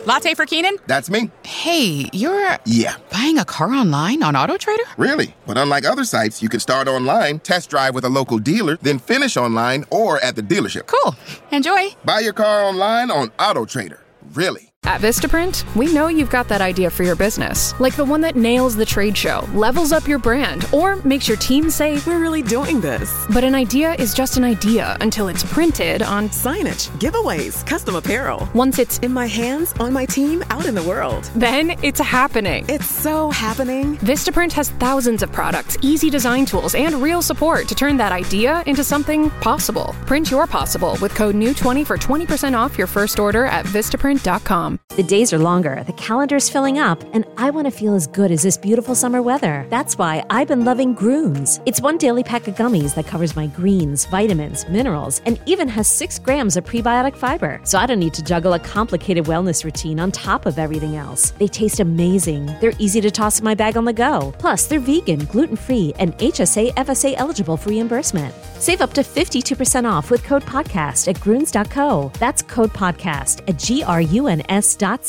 Latte for Keenan? That's me. Hey, you're... Yeah. Buying a car online on AutoTrader? Really? But unlike other sites, you can start online, test drive with a local dealer, then finish online or at the dealership. Cool. Enjoy. Buy your car online on AutoTrader. Really? At Vistaprint, we know you've got that idea for your business, like the one that nails the trade show, levels up your brand, or makes your team say, "We're really doing this." But an idea is just an idea until it's printed on signage, giveaways, custom apparel. Once it's in my hands, on my team, out in the world. Then it's happening. It's so happening. Vistaprint has thousands of products, easy design tools, and real support to turn that idea into something possible. Print your possible with code NEW20 for 20% off your first order at Vistaprint.com. The days are longer, the calendar's filling up, and I want to feel as good as this beautiful summer weather. That's why I've been loving Grooms. It's one daily pack of gummies that covers my greens, vitamins, minerals, and even has 6 grams of prebiotic fiber. So I don't need to juggle a complicated wellness routine on top of everything else. They taste amazing. They're easy to toss in my bag on the go. Plus, they're vegan, gluten-free, and HSA, FSA eligible for reimbursement. Save up to 52% off with code podcast at Grooms.co. That's code podcast at GRUNS.co.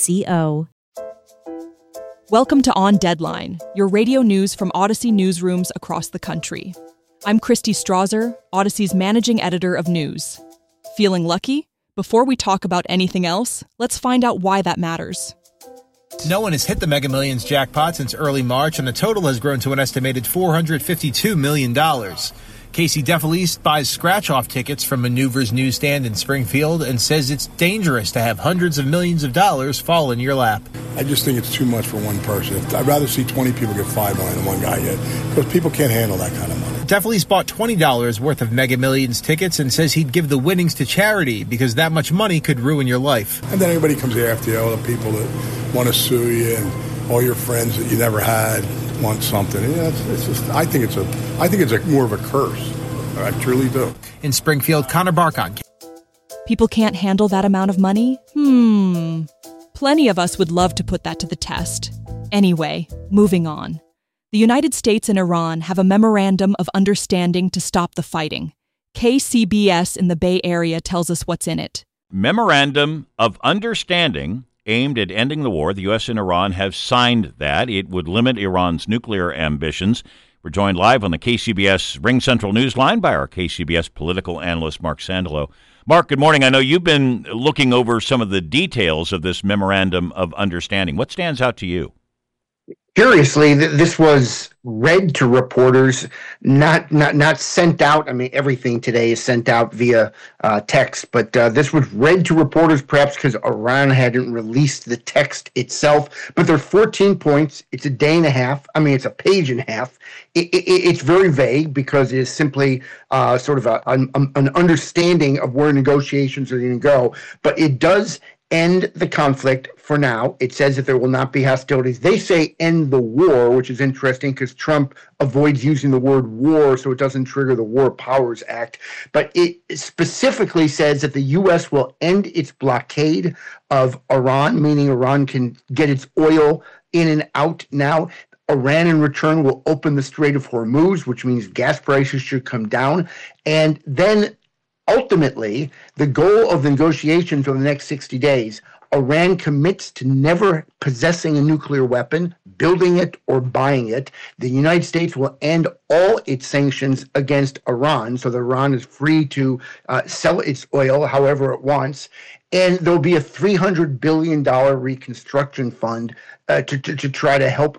Welcome to On Deadline, your radio news from Odyssey newsrooms across the country. I'm Christy Strasser, Odyssey's managing editor of news. Feeling lucky? Before we talk about anything else, let's find out why that matters. No one has hit the Mega Millions jackpot since early March, and the total has grown to an estimated $452 million. Casey DeFelice buys scratch-off tickets from Maneuver's newsstand in Springfield and says it's dangerous to have hundreds of millions of dollars fall in your lap. I just think it's too much for one person. I'd rather see 20 people get $5 million than one guy get, because people can't handle that kind of money. DeFelice bought $20 worth of Mega Millions tickets and says he'd give the winnings to charity because that much money could ruin your life. And then everybody comes after you, all the people that want to sue you and all your friends that you never had want something. Yeah, it's just. I think it's more of a curse. I truly do. In Springfield, Connor Barkon. People can't handle that amount of money? Plenty of us would love to put that to the test. Anyway, moving on. The United States and Iran have a memorandum of understanding to stop the fighting. KCBS in the Bay Area tells us what's in it. Memorandum of Understanding aimed at ending the war. The U.S. and Iran have signed that. It would limit Iran's nuclear ambitions. We're joined live on the KCBS Ring Central Newsline by our KCBS political analyst, Mark Sandalo. Mark, good morning. I know you've been looking over some of the details of this Memorandum of Understanding. What stands out to you? Curiously, this was read to reporters, not sent out. I mean, everything today is sent out via text, but this was read to reporters, perhaps because Iran hadn't released the text itself. But there are 14 points. It's a day and a half. I mean, it's a page and a half. It's very vague because it is simply sort of an understanding of where negotiations are going to go. But it does end the conflict for now. It says that there will not be hostilities. They say end the war, which is interesting because Trump avoids using the word war so it doesn't trigger the War Powers Act. But it specifically says that the U.S. will end its blockade of Iran, meaning Iran can get its oil in and out now. Iran, in return, will open the Strait of Hormuz, which means gas prices should come down. And then ultimately, the goal of the negotiations over the next 60 days, Iran commits to never possessing a nuclear weapon, building it, or buying it. The United States will end all its sanctions against Iran, so that Iran is free to sell its oil however it wants. And there'll be a $300 billion reconstruction fund to try to help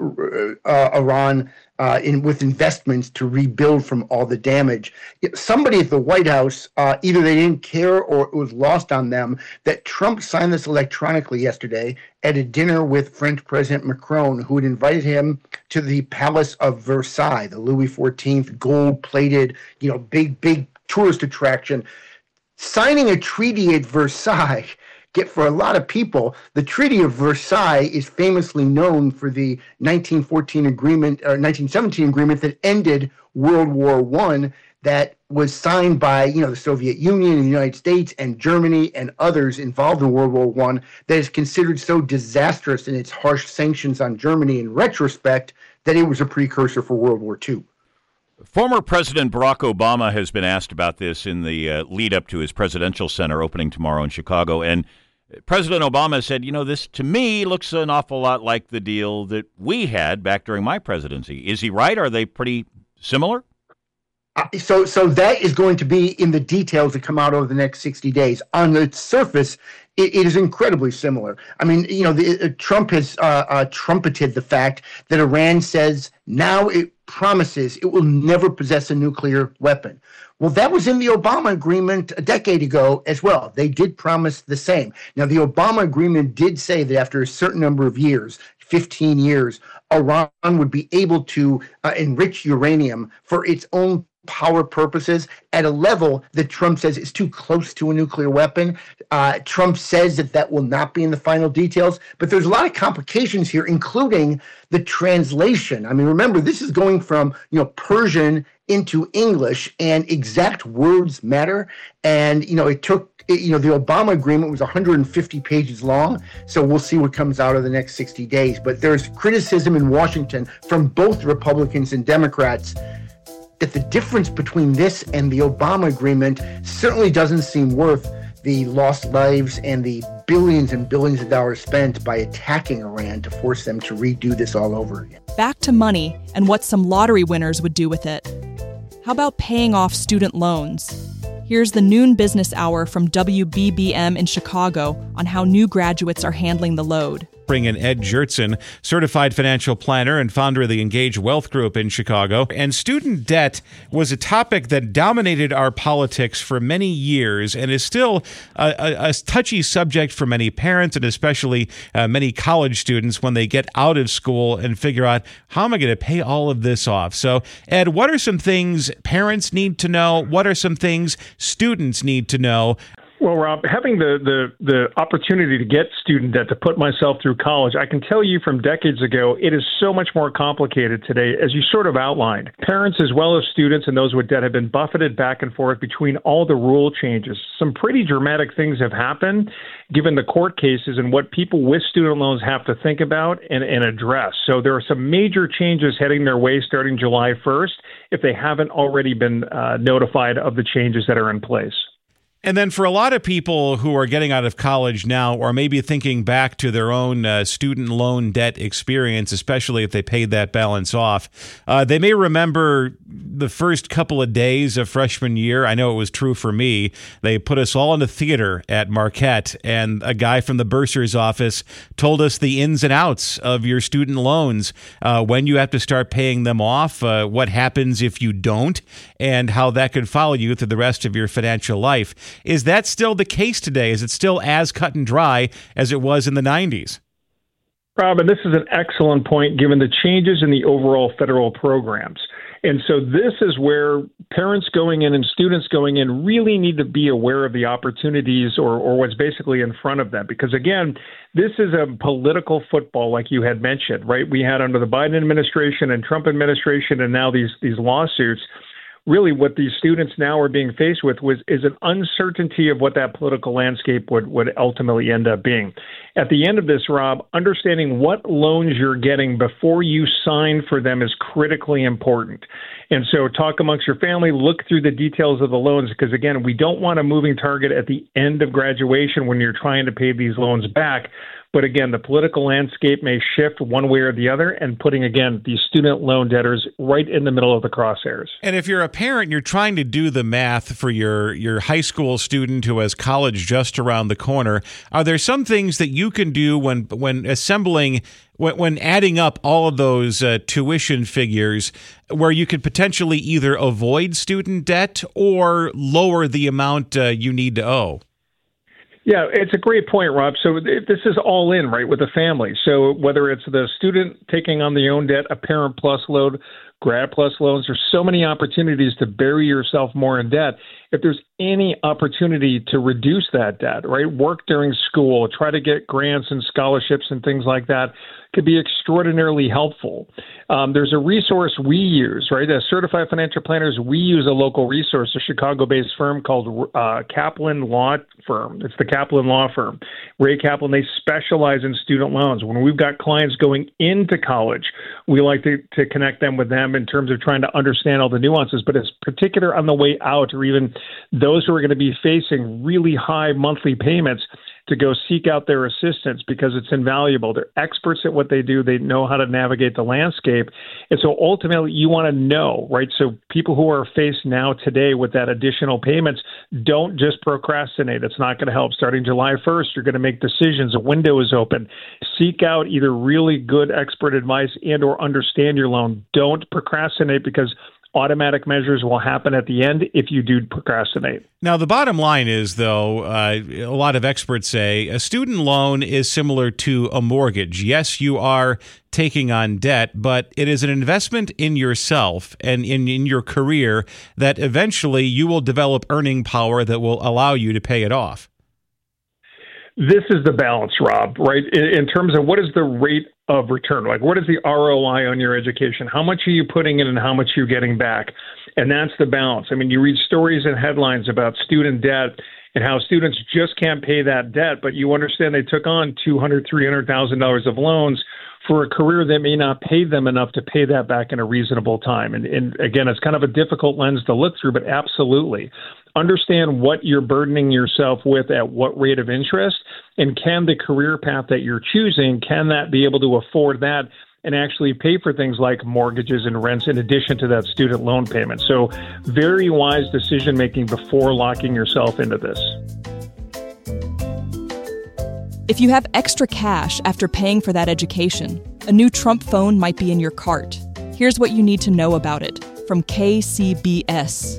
Iran with investments to rebuild from all the damage. Somebody at the White House, either they didn't care or it was lost on them, that Trump signed this electronically yesterday at a dinner with French President Macron, who had invited him to the Palace of Versailles, the Louis XIV gold-plated, big tourist attraction. Signing a treaty at Versailles, for a lot of people, the Treaty of Versailles is famously known for the 1914 agreement or 1917 agreement that ended World War I, that was signed by the Soviet Union and the United States and Germany and others involved in World War I, that is considered so disastrous in its harsh sanctions on Germany in retrospect that it was a precursor for World War II. Former President Barack Obama has been asked about this in the lead up to his presidential center opening tomorrow in Chicago, and President Obama said, this to me looks an awful lot like the deal that we had back during my presidency. Is he right? Are they pretty similar? So that is going to be in the details that come out over the next 60 days. On the surface, it is incredibly similar. I mean, Trump has trumpeted the fact that Iran says now it promises it will never possess a nuclear weapon. Well, that was in the Obama agreement a decade ago as well. They did promise the same. Now, the Obama agreement did say that after a certain number of years, 15 years, Iran would be able to enrich uranium for its own power purposes at a level that Trump says is too close to a nuclear weapon. Trump says that will not be in the final details, but there's a lot of complications here, including the translation. I mean, remember, this is going from, Persian into English, and exact words matter. And, it took, the Obama agreement was 150 pages long. So we'll see what comes out of the next 60 days. But there's criticism in Washington from both Republicans and Democrats that the difference between this and the Obama agreement certainly doesn't seem worth the lost lives and the billions and billions of dollars spent by attacking Iran to force them to redo this all over again. Back to money and what some lottery winners would do with it. How about paying off student loans? Here's the noon business hour from WBBM in Chicago on how new graduates are handling the load. Bring in Ed Jertson, certified financial planner and founder of the Engage Wealth Group in Chicago. And student debt was a topic that dominated our politics for many years and is still a touchy subject for many parents and especially many college students when they get out of school and figure out, how am I going to pay all of this off? So, Ed, what are some things parents need to know? What are some things students need to know? Well, Rob, having the opportunity to get student debt to put myself through college, I can tell you from decades ago, it is so much more complicated today, as you sort of outlined. Parents as well as students and those with debt have been buffeted back and forth between all the rule changes. Some pretty dramatic things have happened given the court cases and what people with student loans have to think about and address. So there are some major changes heading their way starting July 1st if they haven't already been notified of the changes that are in place. And then for a lot of people who are getting out of college now, or maybe thinking back to their own student loan debt experience, especially if they paid that balance off, they may remember the first couple of days of freshman year. I know it was true for me. They put us all in a theater at Marquette, and a guy from the bursar's office told us the ins and outs of your student loans, when you have to start paying them off, what happens if you don't, and how that could follow you through the rest of your financial life. Is that still the case today? Is it still as cut and dry as it was in the 90s? Robin, this is an excellent point given the changes in the overall federal programs. And so this is where parents going in and students going in really need to be aware of the opportunities or what's basically in front of them. Because, again, this is a political football like you had mentioned, right? We had under the Biden administration and Trump administration and now these lawsuits. Really what these students now are being faced with is an uncertainty of what that political landscape would ultimately end up being. At the end of this, Rob, understanding what loans you're getting before you sign for them is critically important. And so talk amongst your family, look through the details of the loans, because, again, we don't want a moving target at the end of graduation when you're trying to pay these loans back. But again, the political landscape may shift one way or the other and putting, again, these student loan debtors right in the middle of the crosshairs. And if you're a parent, you're trying to do the math for your high school student who has college just around the corner, are there some things that you can do when assembling, when adding up all of those tuition figures where you could potentially either avoid student debt or lower the amount you need to owe? Yeah, it's a great point, Rob. So this is all in, right, with the family. So whether it's the student taking on the own debt, a Parent Plus loan, Grad Plus loans, there's so many opportunities to bury yourself more in debt. If there's any opportunity to reduce that debt, right, work during school, try to get grants and scholarships and things like that, could be extraordinarily helpful. There's a resource we use, right? As certified financial planners, we use a local resource, a Chicago-based firm called Kaplan Law Firm. It's the Kaplan Law Firm. Ray Kaplan, they specialize in student loans. When we've got clients going into college, we like to connect them with them in terms of trying to understand all the nuances, but it's particular on the way out, or even those who are going to be facing really high monthly payments. to go seek out their assistance because it's invaluable. They're experts at what they do. They know how to navigate the landscape. And so ultimately you want to know, right? So people who are faced now today with that additional payments, don't just procrastinate. It's not going to help. Starting July 1st, you're going to make decisions. A window is open. Seek out either really good expert advice and or understand your loan. Don't procrastinate because automatic measures will happen at the end if you do procrastinate. Now, the bottom line is, though, a lot of experts say a student loan is similar to a mortgage. Yes, you are taking on debt, but it is an investment in yourself and in your career that eventually you will develop earning power that will allow you to pay it off. This is the balance, Rob, right? In terms of what is the rate of return? Like, what is the ROI on your education? How much are you putting in and how much are you getting back? And that's the balance. I mean, you read stories and headlines about student debt and how students just can't pay that debt, but you understand they took on $200,000, $300,000 of loans for a career that may not pay them enough to pay that back in a reasonable time. And again, it's kind of a difficult lens to look through, but absolutely. Understand what you're burdening yourself with at what rate of interest, and can the career path that you're choosing, can that be able to afford that and actually pay for things like mortgages and rents in addition to that student loan payment? So very wise decision making before locking yourself into this. If you have extra cash after paying for that education, a new Trump phone might be in your cart. Here's what you need to know about it from KCBS.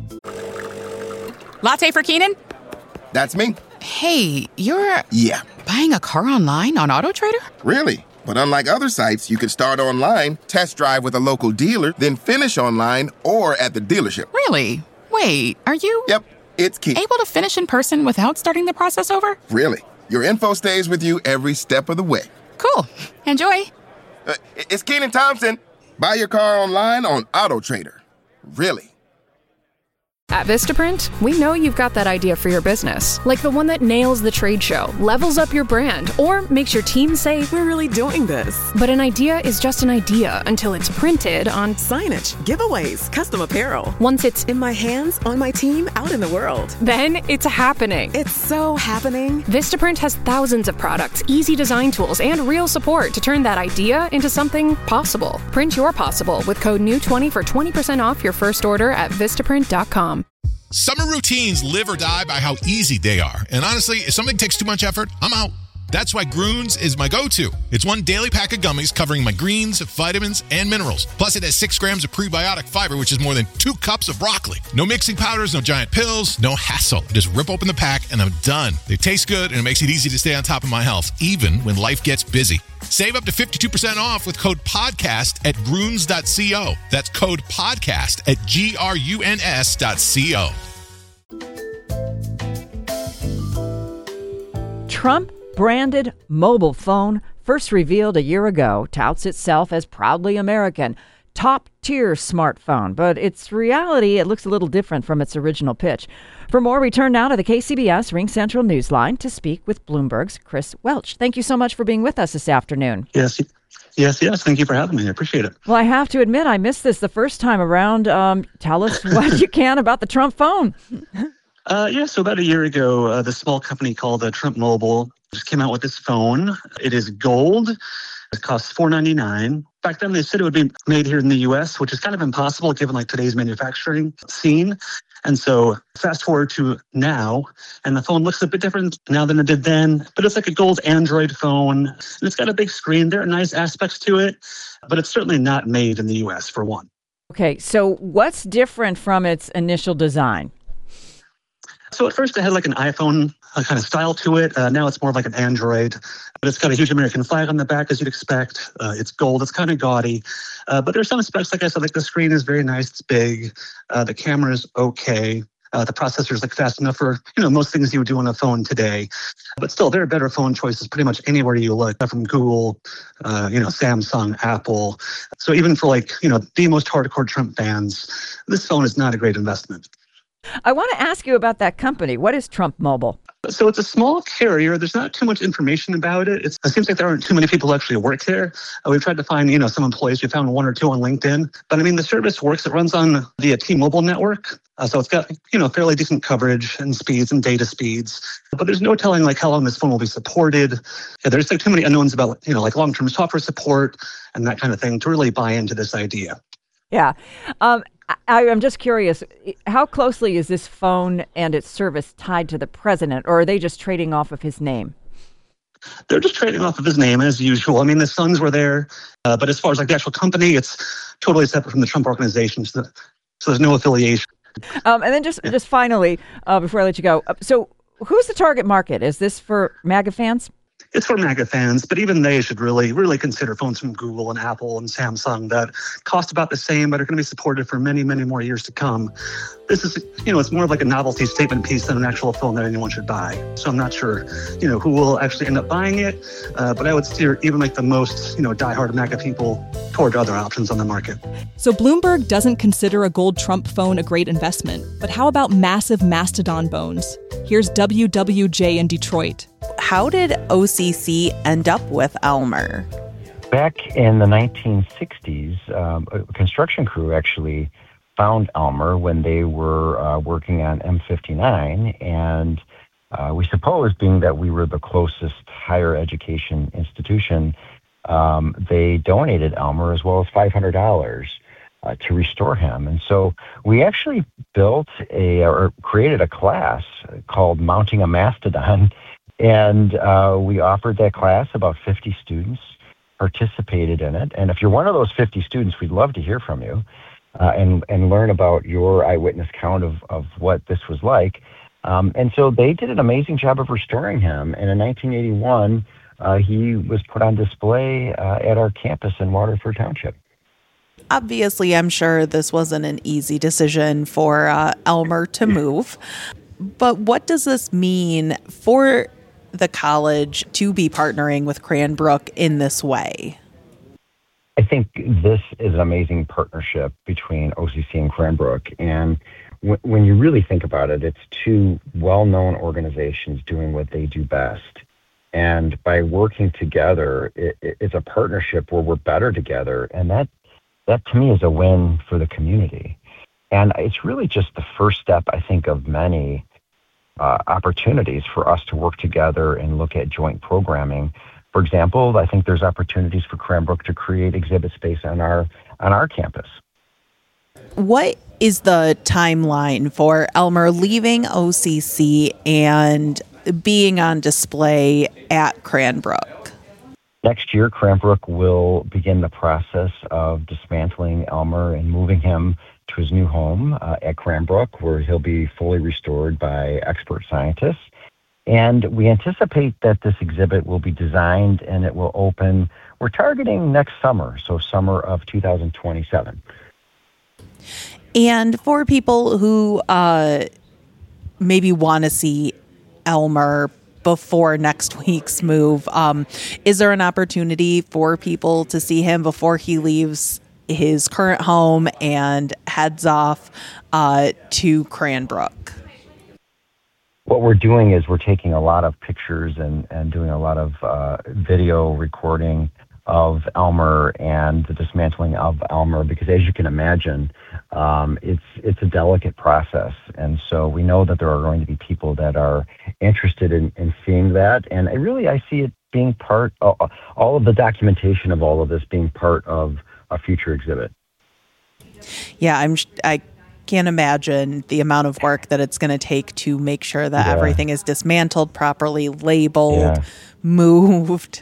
Latte for Keenan? That's me. Hey, you're... Yeah. Buying a car online on AutoTrader? Really? But unlike other sites, you can start online, test drive with a local dealer, then finish online or at the dealership. Really? Wait, are you... Yep, it's Keenan. Able to finish in person without starting the process over? Really? Your info stays with you every step of the way. Cool. Enjoy. It's Keenan Thompson. Buy your car online on AutoTrader. Really? At Vistaprint, we know you've got that idea for your business, like the one that nails the trade show, levels up your brand, or makes your team say, "We're really doing this." But an idea is just an idea until it's printed on signage, giveaways, custom apparel. Once it's in my hands, on my team, out in the world. Then it's happening. It's so happening. Vistaprint has thousands of products, easy design tools, and real support to turn that idea into something possible. Print your possible with code NEW20 for 20% off your first order at Vistaprint.com. Summer routines live or die by how easy they are. And honestly, if something takes too much effort, I'm out. That's why Grüns is my go-to. It's one daily pack of gummies covering my greens, vitamins, and minerals. Plus, it has 6 grams of prebiotic fiber, which is more than 2 cups of broccoli. No mixing powders, no giant pills, no hassle. Just rip open the pack, and I'm done. They taste good, and it makes it easy to stay on top of my health, even when life gets busy. Save up to 52% off with code PODCAST at Grüns.co. That's code PODCAST at GRUNS.co. Trump-branded mobile phone, first revealed a year ago, touts itself as proudly American, top-tier smartphone. But its reality, it looks a little different from its original pitch. For more, we turn now to the KCBS Ring Central Newsline to speak with Bloomberg's Chris Welch. Thank you so much for being with us this afternoon. Yes. Thank you for having me. I appreciate it. Well, I have to admit, I missed this the first time around. Tell us what you can about the Trump phone. So about a year ago, the small company called Trump Mobile just came out with this phone. It is gold. It costs $499. Back then, they said it would be made here in the U.S., which is kind of impossible given like today's manufacturing scene. And so fast forward to now, and the phone looks a bit different now than it did then, but it's like a gold Android phone, and it's got a big screen. There are nice aspects to it, but it's certainly not made in the U.S. for one. Okay, so what's different from its initial design? So at first it had like an iPhone kind of style to it. Now it's more like an Android, but it's got a huge American flag on the back, as you'd expect. It's gold. It's kind of gaudy. But there's some specs, like I said, like the screen is very nice. It's big. The camera is okay. The processor is like fast enough for, most things you would do on a phone today. But still, there are better phone choices pretty much anywhere you look, from Google, Samsung, Apple. So even for the most hardcore Trump fans, this phone is not a great investment. I want to ask you about that company. What is Trump Mobile? So it's a small carrier. There's not too much information about it. It seems like there aren't too many people who actually work there. We've tried to find, some employees. We found one or two on LinkedIn. But the service works. It runs on the T-Mobile network. So it's got, fairly decent coverage and speeds and data speeds. But there's no telling how long this phone will be supported. Yeah, there's too many unknowns about, long-term software support and that kind of thing to really buy into this idea. Yeah. I'm just curious, how closely is this phone and its service tied to the president, or are they just trading off of his name? They're just trading off of his name as usual. The sons were there, but as far as the actual company, it's totally separate from the Trump organization, so there's no affiliation. And then just finally, before I let you go, so who's the target market? Is this for MAGA fans? It's for MAGA fans, but even they should really consider phones from Google and Apple and Samsung that cost about the same, but are going to be supported for many, many more years to come. This is, it's more of like a novelty statement piece than an actual phone that anyone should buy. So I'm not sure, who will actually end up buying it, but I would steer even the most, diehard MAGA people toward other options on the market. So Bloomberg doesn't consider a gold Trump phone a great investment, but how about massive Mastodon bones? Here's WWJ in Detroit. How did OCC end up with Elmer? Back in the 1960s, a construction crew actually found Elmer when they were working on M59, and we suppose, being that we were the closest higher education institution, they donated Elmer as well as $500 to restore him. And so we actually created a class called Mounting a Mastodon. And we offered that class. About 50 students participated in it. And if you're one of those 50 students, we'd love to hear from you and learn about your eyewitness count of what this was like. And so they did an amazing job of restoring him. And in 1981, he was put on display at our campus in Waterford Township. Obviously, I'm sure this wasn't an easy decision for Elmer to move. But what does this mean for the college to be partnering with Cranbrook in this way? I think this is an amazing partnership between OCC and Cranbrook. And when you really think about it, it's two well-known organizations doing what they do best. And by working together, it's a partnership where we're better together. And that to me is a win for the community. And it's really just the first step, I think, of many opportunities for us to work together and look at joint programming. For example, I think there's opportunities for Cranbrook to create exhibit space on our campus. What is the timeline for Elmer leaving OCC and being on display at Cranbrook? Next year, Cranbrook will begin the process of dismantling Elmer and moving him to his new home at Cranbrook, where he'll be fully restored by expert scientists. And we anticipate that this exhibit will be designed and it will open, we're targeting next summer, so summer of 2027. And for people who maybe want to see Elmer before next week's move, is there an opportunity for people to see him before he leaves his current home and heads off to Cranbrook? What we're doing is we're taking a lot of pictures and doing a lot of video recording of Elmer and the dismantling of Elmer, because as you can imagine, it's a delicate process. And so we know that there are going to be people that are interested in seeing that. And I see it being part of all of the documentation of all of this being part of a future exhibit. Yeah, I can't imagine the amount of work that it's going to take to make sure that everything is dismantled properly, labeled, moved.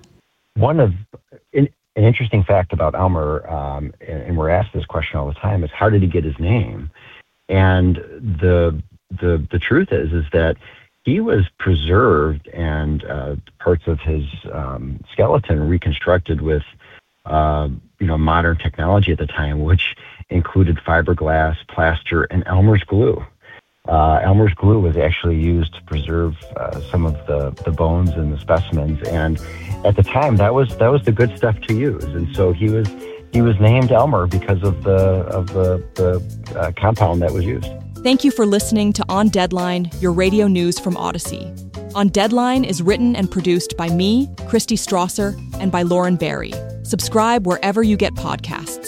An interesting fact about Elmer, and we're asked this question all the time, is how did he get his name? And the truth is that he was preserved and parts of his skeleton reconstructed with modern technology at the time, which included fiberglass, plaster, and Elmer's glue. Elmer's glue was actually used to preserve some of the bones and the specimens, and at the time that was the good stuff to use. And so he was named Elmer because of the compound that was used. Thank you for listening to On Deadline, your radio news from Odyssey. On Deadline is written and produced by me, Christy Strasser, and by Lauren Barry. Subscribe wherever you get podcasts.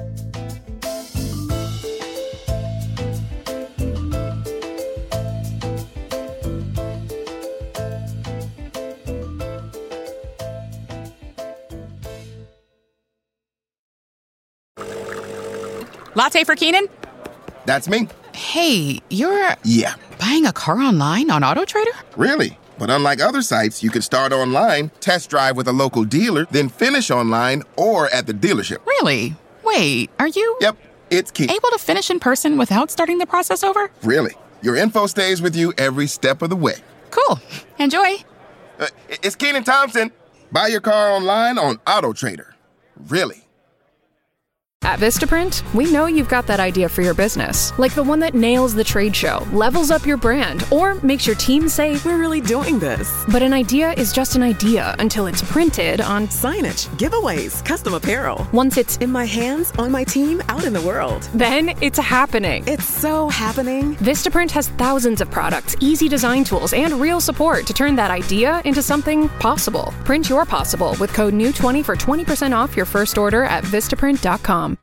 Latte for Keenan? That's me. Hey, you're... Yeah. Buying a car online on AutoTrader? Really? But unlike other sites, you can start online, test drive with a local dealer, then finish online or at the dealership. Really? Wait, are you... Yep, it's Keenan. Able to finish in person without starting the process over? Really. Your info stays with you every step of the way. Cool. Enjoy. It's Keenan Thompson. Buy your car online on AutoTrader. Really. At Vistaprint, we know you've got that idea for your business, like the one that nails the trade show, levels up your brand, or makes your team say, "We're really doing this." But an idea is just an idea until it's printed on signage, giveaways, custom apparel. Once it's in my hands, on my team, out in the world. Then it's happening. It's so happening. Vistaprint has thousands of products, easy design tools, and real support to turn that idea into something possible. Print your possible with code NEW20 for 20% off your first order at Vistaprint.com.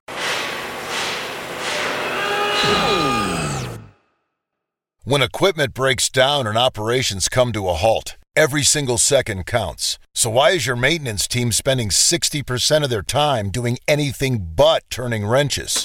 When equipment breaks down and operations come to a halt, every single second counts. So why is your maintenance team spending 60% of their time doing anything but turning wrenches?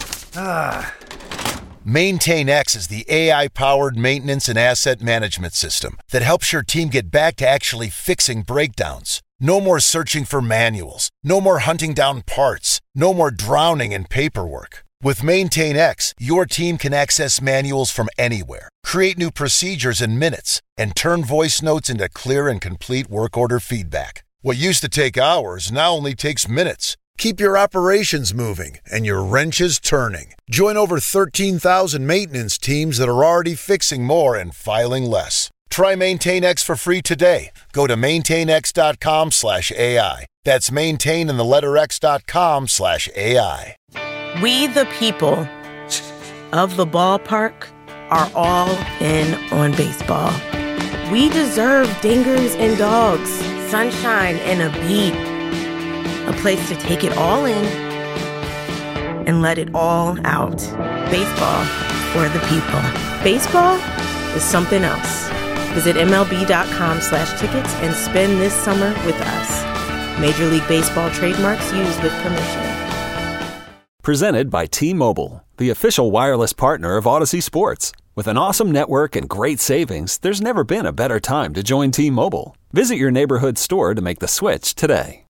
MaintainX is the AI-powered maintenance and asset management system that helps your team get back to actually fixing breakdowns. No more searching for manuals. No more hunting down parts. No more drowning in paperwork. With MaintainX, your team can access manuals from anywhere, create new procedures in minutes, and turn voice notes into clear and complete work order feedback. What used to take hours now only takes minutes. Keep your operations moving and your wrenches turning. Join over 13,000 maintenance teams that are already fixing more and filing less. Try MaintainX for free today. Go to maintainx.com/AI. That's maintain and the letter x.com/AI. We, the people of the ballpark, are all in on baseball. We deserve dingers and dogs, sunshine and a beat, a place to take it all in and let it all out. Baseball for the people. Baseball is something else. Visit MLB.com/tickets and spend this summer with us. Major League Baseball trademarks used with permission. Presented by T-Mobile, the official wireless partner of Odyssey Sports. With an awesome network and great savings, there's never been a better time to join T-Mobile. Visit your neighborhood store to make the switch today.